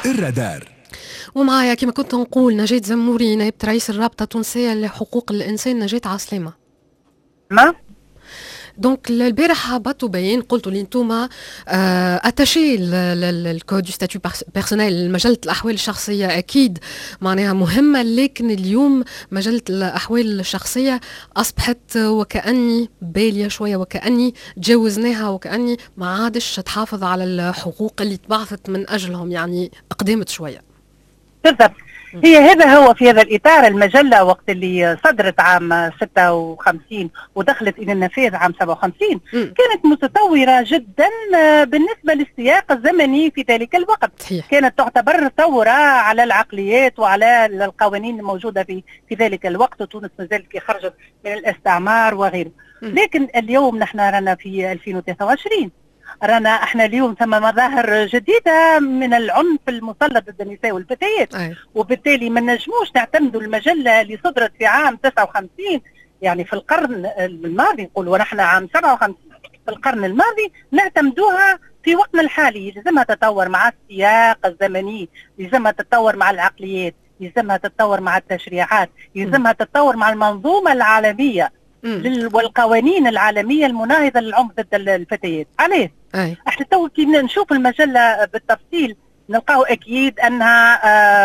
الرادار. ومعايا كما كنت نقول نجاة زموري نائبة رئيس الرابطة التونسية لحقوق الإنسان. نجاة عسلامة. ما دونك البارح هبطوا بيان قلتوا لي انتوما اتاشي الكود دو ستاتيو بيرسونيل مجله الاحوال الشخصيه اكيد معناها مهمه، لكن اليوم مجله الاحوال الشخصيه اصبحت وكاني باليه شويه، وكاني تجاوزناها، وكاني ما عادش تحافظ على الحقوق اللي تبعثت من اجلهم، يعني اقدمت شويه. بالضبط. هذا هو في هذا الإطار المجلة وقت اللي صدرت عام 56 ودخلت إلى النفاذ عام 57 كانت متطورة جدا بالنسبة للسياق الزمني في ذلك الوقت. صحيح. كانت تعتبر ثورة على العقليات وعلى القوانين الموجودة في ذلك الوقت، وتونس ما زالت خرجت من الاستعمار وغيره. لكن اليوم نحن رانا في 2023، رانا احنا اليوم ثم مظاهر جديده من العنف المسلط ضد النساء والفتيات، وبالتالي ما نجموش نعتمدوا المجله اللي صدرت في عام 59 يعني في القرن الماضي، نقولوا ونحن عام 57 في القرن الماضي، نعتمدوها في وقتنا الحالي. لازمها تتطور مع السياق الزمني، لازمها تتطور مع العقليات، لازمها تتطور مع التشريعات، لازمها تتطور مع المنظومه العالميه والقوانين العالميه المناهضه للعنف ضد الفتيات. عليه احنا تو كي نشوف المجله بالتفصيل نلقاه اكيد انها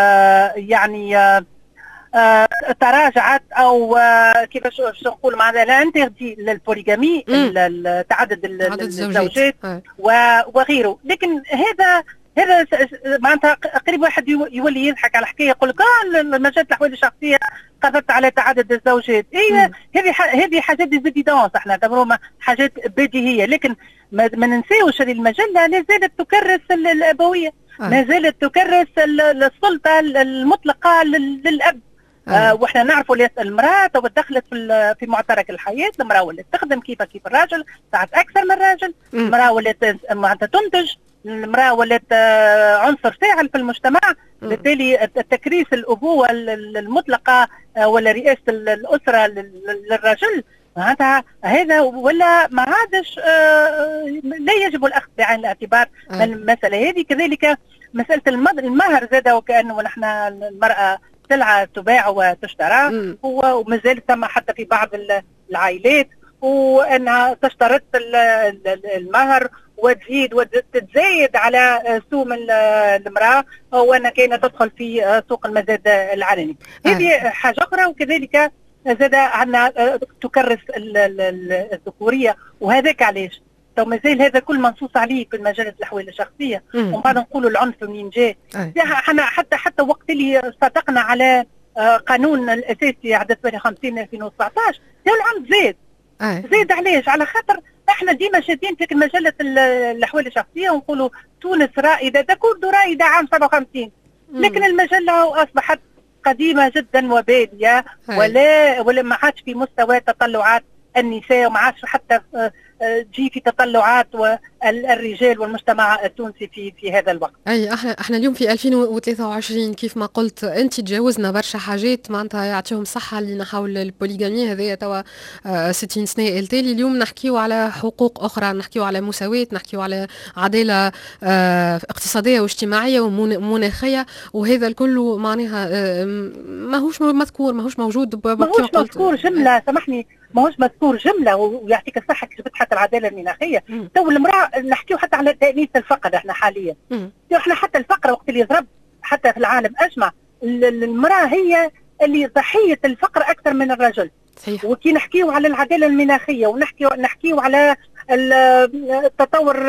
تراجعت او كيفاش نقول معناها لا انتردي للبوليغامي، تعدد الزوجات وغيره. لكن هذا معناتها قريب واحد يولي يضحك على حكايه يقول لك مجله الاحوال الشخصيه قضت على تعدد الزوجات. هذه حاجات ديزيدونس احنا نعتبروها حاجات بديهيه، لكن ما ننساوش ان المجله لا زالت تكرس الابويه، ما زالت تكرس السلطه المطلقه للاب. واحنا نعرفوا المراه تو دخلت في معترك الحياه. المراه ولات تخدم كيف الراجل، ساعات اكثر من الراجل. المراه ولات معناتها تنتج، المراه ولات عنصر فاعل في المجتمع. بالتالي تكريس الابوه المطلقه ولا رئاسه الاسره للرجل معناتها هذا ولا ما عادش لا يجب الاخذ بعين الاعتبار من المساله هذه. كذلك مساله المهر زاد، وكانه نحن المراه سلعه تباع وتشترى، وما زال ثم حتى في بعض العائلات وانها تشترط المهر وتزيد وتتزايد على سوم المراه، وانها كانت تدخل في سوق المزاد العلني. هذه حاجه اخرى. وكذلك زاد عندنا تكرس الذكوريه، وهذاك علاش تو مازال هذا كل منصوص عليه في مجله الاحوال الشخصيه. ومن بعد نقولوا العنف منين جاء. احنا حتى وقت اللي صادقنا على قانون الاساسي عدد 58 2019 العنف زاد علاش؟ على خاطر احنا ديما شادين في مجله الاحوال الشخصيه ونقولوا تونس رائده، تكون رائده عام 57، لكن المجله اصبحت قديمه جدا وباليه، ولا ما عادش في مستوى تطلعات النساء، وما عادش حتى تجي في تطلعات الرجال والمجتمع التونسي في هذا الوقت. اي احنا اليوم في 2023 كيف ما قلت انت، تجاوزنا برشا حاجات معناتها يعطيهم صحه اللي نحاول البوليغامي هذايا توا 60 سنه التالي. اليوم نحكيو على حقوق اخرى، نحكيو على مساواه، نحكيو على عداله اقتصاديه واجتماعيه ومناخيه، وهذا الكل معناها ماهوش مذكور، ماهوش موجود، ماهوش مذكور جمله. سامحني، ماهوش مذكور جمله. ويعطيك الصحه كي جبت حتى العداله المناخيه. تو المراه نحكيو حتى على تأنيث الفقر. احنا حاليا احنا حتى الفقر وقت اللي ضرب حتى في العالم اجمع، المراه هي اللي ضحيه الفقر اكثر من الرجل. صحيح. وكي نحكيو على العداله المناخيه ونحكيو على التطور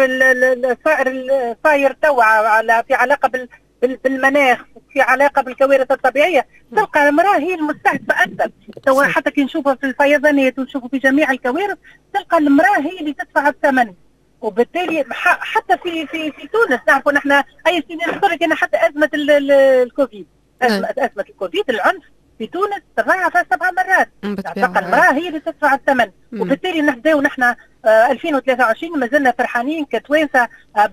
الصاير توا في علاقه بالمناخ، في علاقه بالكوارث الطبيعيه، تلقى المراه هي المستهدفه اكثر. تو حتى كي نشوفها في الفيضانات ونشوفوا في جميع الكوارث تلقى المراه هي اللي تدفع الثمن. وبالتالي حتى في تونس نعرفوا نحن اي سنين نذكر كان حتى ازمه الكوفيد، ازمه الكوفيد العنف في تونس تضاعف 7 مرات. تلقى المراه هي اللي تدفع الثمن. وبالتالي نبداو نحن 2023 ما زلنا فرحانين كتوانسه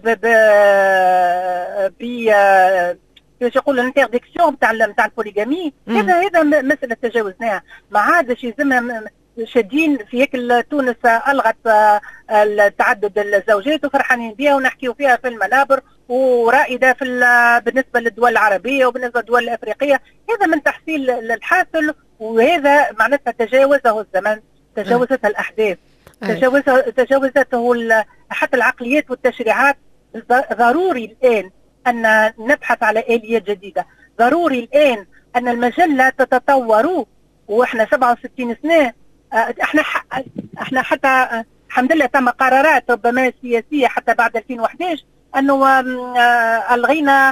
كيفاش يقولوا الانترديكسيون نتاع البوليغامي. هذا مساله تجاوزناها، ما عادش يلزمنا شادين في هيك تونس الغت تعدد الزوجات وفرحانين بها ونحكيوا فيها في المنابر ورائده في بالنسبه للدول العربيه وبالنسبه للدول الافريقيه. هذا من تحصيل الحاصل، وهذا معناتها تجاوزه الزمن، تجاوزته الاحداث، تجاوزته حتى العقليات والتشريعات. ضروري الان ان نبحث على اليات جديده، ضروري الان ان المجله تتطور. واحنا 67 سنه، احنا حتى الحمد لله تم قرارات ربما سياسيه حتى بعد 2011 انه الغينا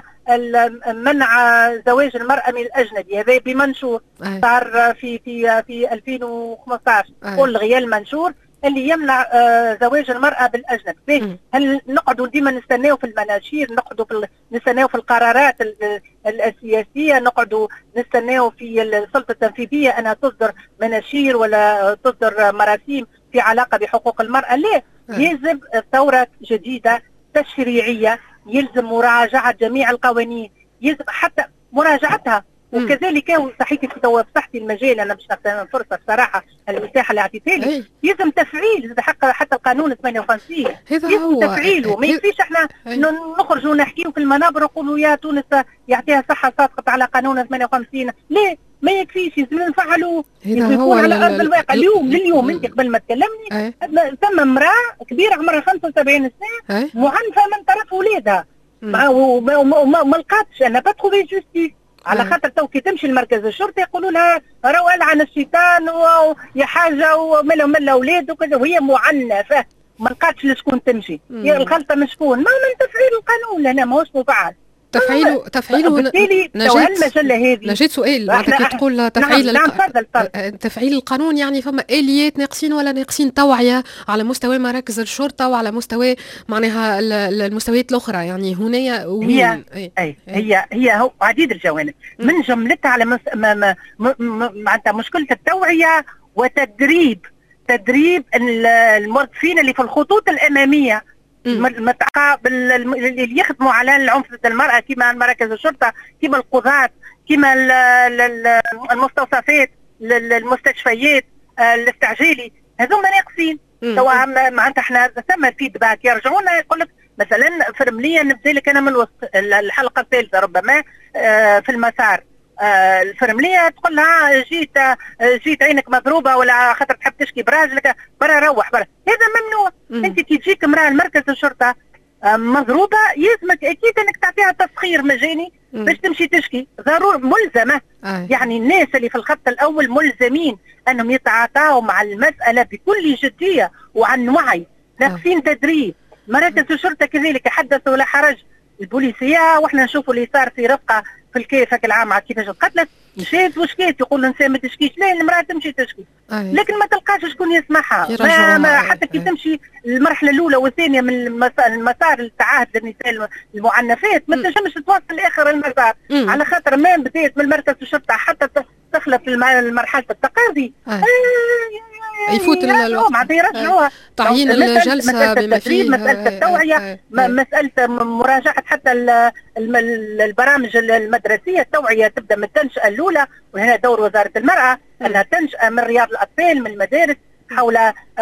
منع زواج المراه من الاجنبي. هذا بمنشور صار في 2015 الغي المنشور اللي يمنع زواج المرأة بالأجنبي. هل نقعدوا ديما نستناو في المناشير، نستناو في القرارات السياسية، نقعدوا نستناو في السلطة التنفيذية أنها تصدر مناشير ولا تصدر مراسيم في علاقة بحقوق المرأة؟ لا، يجب ثورة جديدة تشريعية، يلزم مراجعة جميع القوانين، يلزم حتى مراجعتها. وكذلك صحيح فتحتي المجال، انا باش نغتنم فرصه بصراحه المساحه اللي عطيتها لي، يلزم تفعيل حتى القانون 58 يلزم تفعيله. ما يكفيش احنا نخرجوا ونحكيوا في المنابر ونقولوا يا تونس يعطيها صحه ساقط على قانون 58. لا، ما يكفيش، لازم نفعلوا، يكون على ارض الواقع. لليوم انت قبل ما تكلمني ثم امراه كبيره عمرها 75 سنه معنفه من طرف اولادها وما لقاتش. انا بتخوفي جوستيس على خاطر تو كي تمشي لمركز الشرطه يقولوا لها راهو العن الشيطان ويا حاجه وملا من الاولاد وكذا، وهي معنفه ما لقاتش لشكون تمشي. هي الغلطه من شكون؟ ما من تفعيل القانون هنا ماهوش مفعل. تفعيله بالتالي المجله هذه نجيت سؤال بعد كي تقول تفعيل القانون، يعني فما اليات ناقصين ولا ناقصين توعيه على مستوى مراكز الشرطه وعلى مستوى معناها المستويات الاخرى؟ يعني هنا هي هو عديد الجوانب من جملتها على معناتها مشكله التوعيه وتدريب الموظفين اللي في الخطوط الاماميه اللي يخدموا على العنف ضد المرأة، كما مراكز الشرطة، كما القضاة، كما المستوصفات، المستشفيات الاستعجالي، هذوما ناقصين. سواء معناتها احنا ثم فيدباك يرجعونا يقول لك مثلا فرمليا نبدا لك انا من الوسط الحلقة الثالثة ربما في المسار الفرمليه تقول لها جيت عينك مضروبه ولا خاطر تحب تشكي براجلك برا روح برا. هذا ممنوع. انت كي تجيك امراه لمركز الشرطه مضروبه يلزمك اكيد انك تعطيها تسخير مجاني باش تمشي تشكي، ضروري ملزمه. يعني الناس اللي في الخط الاول ملزمين انهم يتعاطاوا مع المساله بكل جديه وعن وعي، ناقصين تدريب. مراكز الشرطه كذلك حدث ولا حرج. البوليسيه واحنا نشوفوا اللي صار في رفقه في الكيفك العام كيفاش قتلت، مشيت وشكيت، يقول الانسان ما تشكيش، لا المراه تمشي تشكي لكن ما تلقاش شكون يسمعها. ما حتى كي تمشي المرحله الاولى والثانيه من المسار التعهد للنساء المعنفات ما تنجمش توصل لاخر المسار على خاطر ما بدات من مركز الشرطه حتى تخلف مرحله التقاضي يفوت الوقت يرجعوها. تعيين الجلسه بما فيه مساله التوعيه، مساله مراجعه حتى البرامج المدرسيه. التوعيه تبدا من التنشئه الاولى، وهنا دور وزاره المراه انها تنشأ من رياض الاطفال من المدارس حول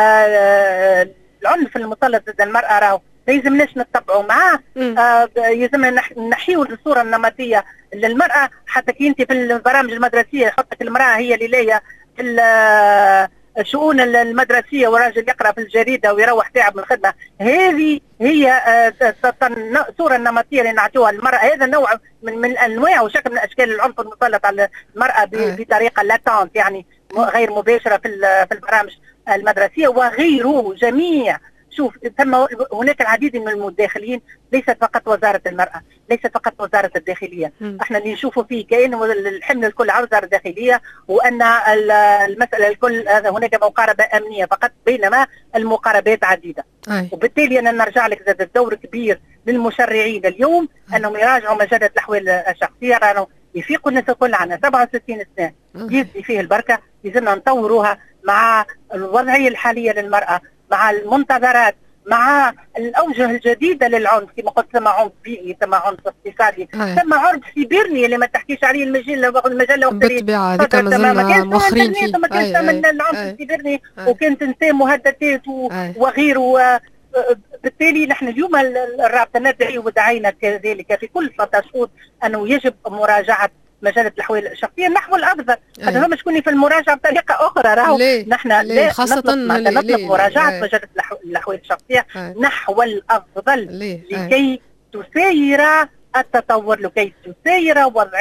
العنف المسلط ضد المراه. راهو ما يلزمناش نتبعوا معاه، يلزمنا نحيوا الصوره النمطيه للمراه. حتى كي انت في البرامج المدرسيه يحطك المراه هي اللي ليا في الشؤون المدرسيه وراجل يقرا في الجريده ويروح تعب من الخدمه. هذه هي الصوره النمطيه اللي نعطيوها للمراه. هذا نوع من انواع وشكل من اشكال العنف المسلط على المراه بطريقه لاتانت، يعني غير مباشره في البرامج المدرسيه وغيره جميع. شوف هناك العديد من المتداخلين، ليست فقط وزارة المرأة، ليست فقط وزارة الداخلية. احنا اللي نشوفه فيه كأنه الحمل الكل على وزارة الداخلية وأن المسألة الكل هناك مقاربة أمنية فقط، بينما المقاربات عديدة. وبالتالي أنا نرجع لك زاد الدور كبير للمشرعين اليوم أنهم يراجعوا مجلة الأحوال الشخصية. رانا يفيقوا الناس الكل عنا 67 سنة يزي فيه البركة، يزلنا نطوروها مع الوضعية الحالية للمرأة، مع المنتظرات، مع الاوجه الجديده للعنف، كما قلت ثم عنف بيئي، ثم عنف اقتصادي، ثم عنف سيبرني اللي ما تحكيش عليه المجله بالطبيعه هذيك مازلنا مؤخرين فيه. ما كانش العنف السيبرني وكانت انسان مهددات وغيره. بالتالي نحن اليوم الرابطه ندعي ودعينا كذلك في كل 13 شهور انه يجب مراجعه مجله الاحوال الشخصيه نحو الافضل. هذا هو شكوني في المراجعه بطريقه اخرى. راهو نحن لا خاصه نطلب مراجعه مجله الاحوال الشخصيه نحو الافضل لكي تسير التطور، لكي تسير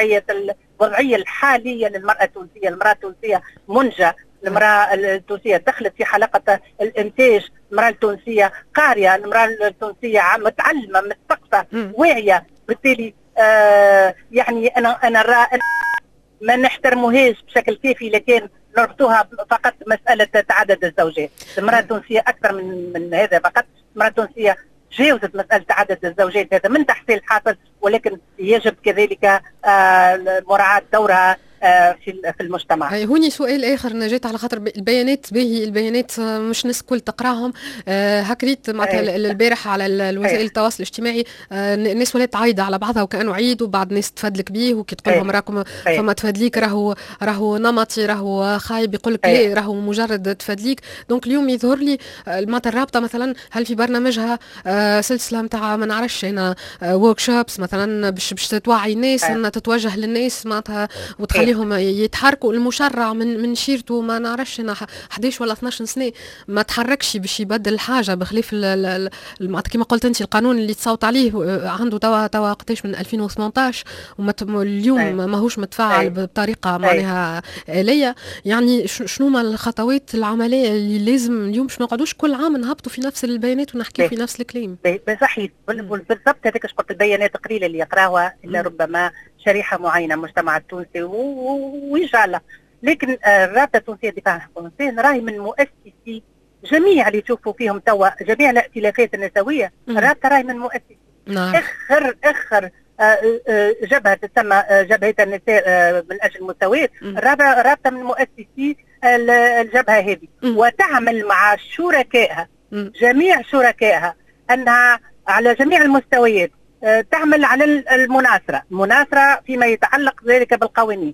الوضعيه الحاليه للمراه التونسيه. المراه التونسيه منجه، المرأة التونسية دخلت في حلقة الإنتاج، المرأة التونسية قارية، المرأة التونسية متعلمة مثقفة واعية. بالتالي يعني أنا ما نحترموهاش بشكل كافي، لكن نربطوها فقط مسألة تعدد الزوجات. المرأة التونسية أكثر من هذا فقط. المرأة التونسية تجاوزت مسألة تعدد الزوجات، هذا من تحصيل الحاصل، ولكن يجب كذلك مراعاة دورها في المجتمع. هوني سؤال اخر نجات، على خاطر البيانات باهي، البيانات مش ناس الكل تقراهم. هكريت معناتها البارح على الوسائل التواصل الاجتماعي الناس ولات عايده على بعضها وكانوا عيد، وبعد ناس تفدلك بيه وكي تقول لهم راكم فما تفدليك راهو نمطي، راهو خايب، يقول لك لا راهو مجرد تفدليك. دونك اليوم يظهر لي معناتها الرابطه مثلا هل في برنامجها سلسله نتاع ما نعرفش انا ورك شوبس مثلا باش توعي الناس انها تتوجه للناس معناتها وتخلي هم يتحركوا. المشرع من شيرته ما نعرفش انا 11 ولا 12 سنه ما تحركش باش يبدل الحاجه، بخلاف كما قلت انت القانون اللي تصوت عليه عنده توا قداش من 2018 واليوم ماهوش متفاعل بطريقه معناها آلية. يعني شنو ما الخطوات العمليه اللي لازم اليوم باش ما نقعدوش كل عام نهبطوا في نفس البيانات ونحكيو في نفس الكلام؟ صحيح بالضبط. هذيك قلت البيانات قليله اللي يقراوها الا ربما شريحه معينه من المجتمع التونسي وان شاء الله. لكن الرابطه التونسيه للدفاع عن حقوق الانسان راهي من مؤسسي جميع اللي تشوفوا فيهم توا جميع الائتلافات النسويه. الرابطه راهي من مؤسسي. اخر جبهه تسمى جبهه النساء من اجل المساواه، الرابطه من مؤسسي الجبهه هذه، وتعمل مع شركائها جميع شركائها انها على جميع المستويات تعمل على المناصرة فيما يتعلق ذلك بالقوانين.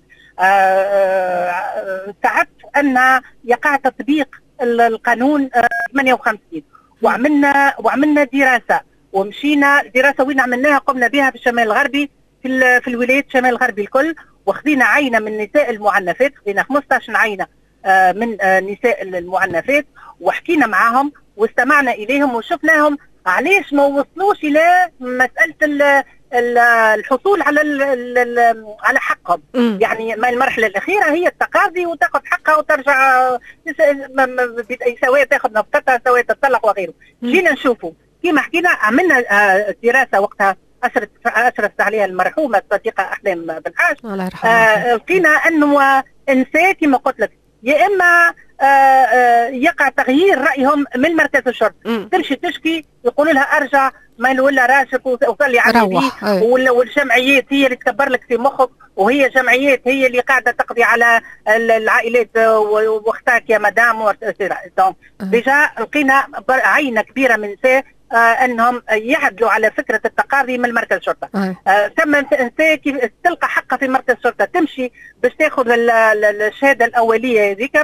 سعدت أن يقع تطبيق القانون 58 وعملنا دراسة، ومشينا دراسة وين عملناها قمنا بها في الشمال الغربي في الولايات الشمال الغربي الكل، وخذينا عينة من نساء المعنفات، خذينا 15 عينة من نساء المعنفات وحكينا معهم واستمعنا إليهم وشفناهم علاش ما وصلوش الى مساله الحصول على حقهم. يعني ما المرحله الاخيره هي التقاضي وتاخذ حقها وترجع سواء تاخذ نفقتها سواء تطلق وغيره. جينا نشوفوا كيما حكينا، عملنا دراسه وقتها اشرفت عليها المرحومه الصديقه احلام بن حاج. لقينا انه انسان كما قلت لك يا اما يقع تغيير رايهم من مركز الشرطه، تمشي تشكي يقولوا لها ارجع ما ولا راشك وصلي على والجمعيات هي اللي تكبر لك في مخك، وهي جمعيات هي اللي قاعده تقضي على العائلات واختك يا مدام. دونك ديجا لقينا عينه كبيره من نساء انهم يعدلوا على فكره التقاضي من مركز الشرطه. ثم نساء تلقى حقها في مركز الشرطه تمشي باش تاخذ الشهاده الاوليه هذيك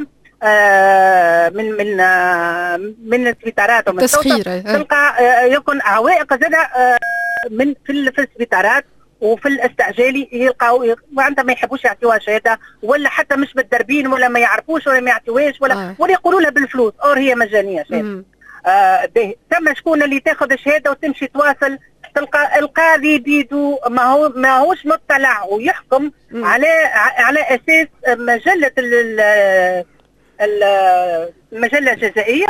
من السبيطارات ومن التسخير، تلقى يكون عوائق زادة من في السبيطارات وفي الاستعجالي يلقاو وعندها ما يحبوش يعطيوها شهاده، ولا حتى مش بالدربين ولا ما يعرفوش ولا ما يعطيوهاش ولا يقولوا لها بالفلوس اور هي مجانيه شهاده. ثم شكون اللي تاخذ الشهاده وتمشي تواصل، تلقى القاضي بيدو ماهوش مطلع ويحكم على اساس مجله المجله الجزائيه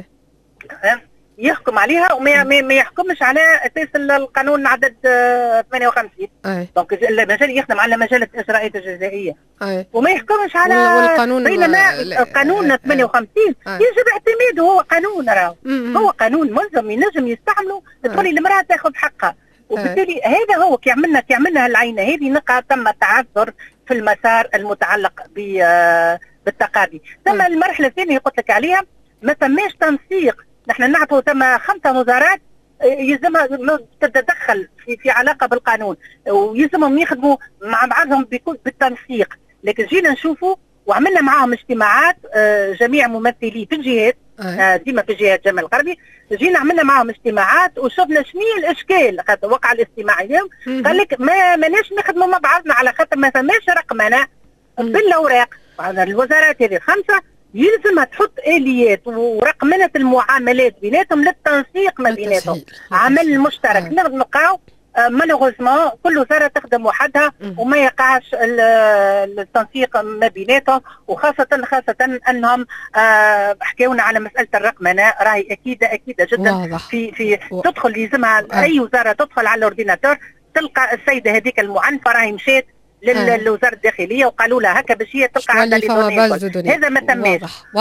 يحكم عليها وما يحكمش على اساس القانون عدد 58. دونك المجله يخدم على مجله الاجراءات الجزائيه وما يحكمش على والقانون، بينما القانون 58 يجب اعتماده. هو قانون راهو هو قانون ملزم ينجم يستعمله تولي المراه تاخذ حقها. وبالتالي هذا هو كي عملنا العينه هذه نلقى تم تعثر في المسار المتعلق بالتقاضي. ثم المرحله الثانيه قلت لك عليها ما تماش تنسيق نحن نعرفوا ثم 5 وزارات يلزمها تتدخل في علاقه بالقانون، ويلزمهم يخدموا مع بعضهم بالتنسيق. لكن جينا نشوفوا وعملنا معاهم اجتماعات جميع ممثلي في الجهات، ديما في جهه جمال الغربي، جينا عملنا معاهم اجتماعات وشفنا شنو الاشكال. خاطر وقع الاجتماع اليوم قال لك ماناش نخدموا مع بعضنا على خاطر ما فماش رقمنه بالاوراق. الوزارات هذه 5 يلزمها تحط اليات ورقمنه المعاملات بيناتهم للتنسيق ما بيناتهم، عمل مشترك. نلقاو مالوغوزمون كل وزاره تخدم وحدها وما يقعش التنسيق ما بيناتهم، وخاصه انهم حكاونا على مساله الرقمنه. راهي اكيده جدا واضح. في تدخل يلزمها اي وزاره تدخل على الاورديناتور تلقى السيده هذيك المعنفه راهي مشات للوزاره الداخليه وقالوا لها هكا باش هي تلقى عندها هذا ما تماش.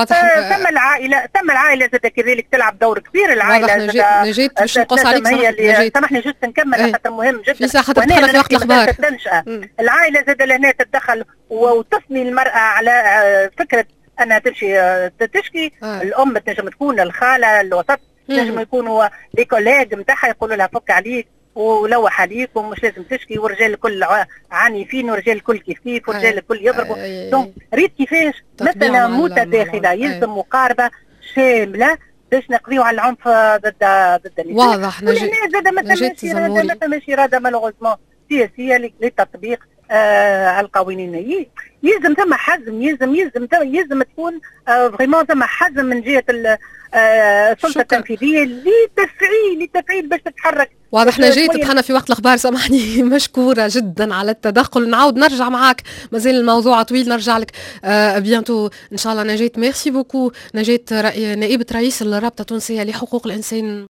ثم العائله زاد كذلك تلعب دور كبير. العائله نجيت باش نقص عليك سامحني جست نكمل خاطر مهم جدا في ساعه تدخل في وقت الاخبار. العائله زاد لهنا تتدخل وتصني المراه على فكره انها تشكي. الام تنجم تكون الخاله الوسط، تنجم يكونوا لي كوليج نتاعها يقولوا لها فك عليك ولوح عليك ومش لازم تشكي، والرجال الكل عنيفين والرجال الكل كيف والرجال الكل يضربوا. دونك ريت كيفاش مثلا متداخله يلزم مقاربه شامله باش نقضيو على العنف ضد النساء. واضح. زاد ما فماش اراده مالوغوزمون سياسيه لتطبيق القوانين. يلزم ثم حزم، يلزم تكون فريمون ثم حزم من جهه السلطه التنفيذيه لتفعيل باش تتحرك. واضح. نجيت دخلنا في وقت الاخبار، سامحني. مشكوره جدا على التدخل. نعاود نرجع معاك، مازال الموضوع طويل، نرجع لك بيانتو ان شاء الله. نجيت ميرسي بوكو. نجيت نائبه رئيس الرابطه التونسيه لحقوق الانسان.